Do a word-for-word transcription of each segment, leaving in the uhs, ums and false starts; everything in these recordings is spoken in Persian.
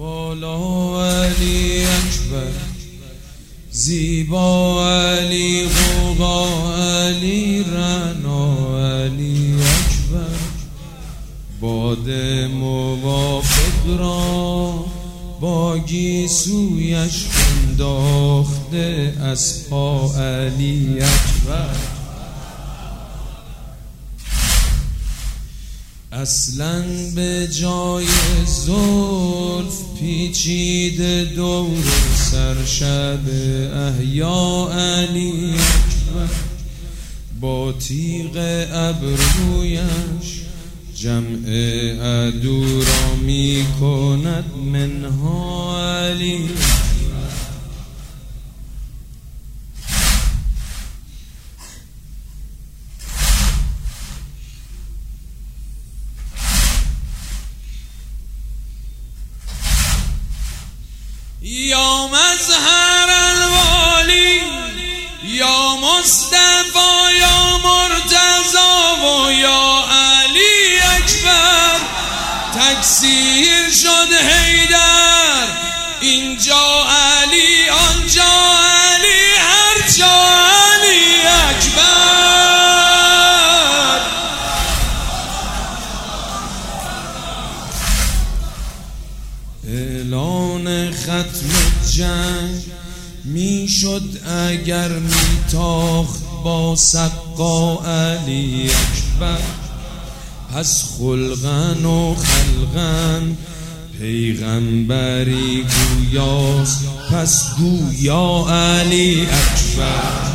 بالا علی اکبر، زیبا علی، غوغا علی، رعنا علی اکبر. باد موافق را با گیسویش انداخته از پا علی اکبر. اصلاً به جای زلف پیچیده دور سرشب احیا علی اکبر. با تیغ ابرویش جمع عدو را می کند منها علی. یا مظهر الوالی، یا مصطفی، یا مرتضی و یا علی اکبر. تکثیر شد حیدر، اینجا علی، آنجا علی، هر جا علی اکبر. اعلان ختم جنگ می شد اگر می تاخت با سقا علی اکبر. پس خلقن و خلقن پیغمبری گویاست، پس گویا علی اکبر.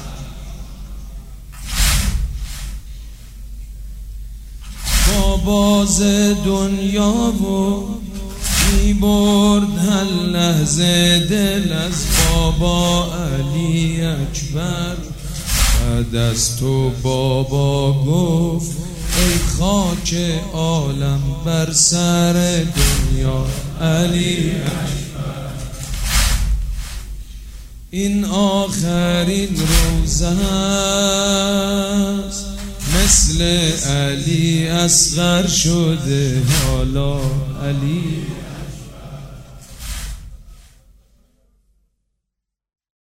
با باز دنیا و می برد هر لحظه دل از بابا علی اکبر. بعد از تو بابا گفت ای خاک عالم بر سر دنیا علی اکبر. این آخرین روزه است، مثل علی اصغر شده حالا علی.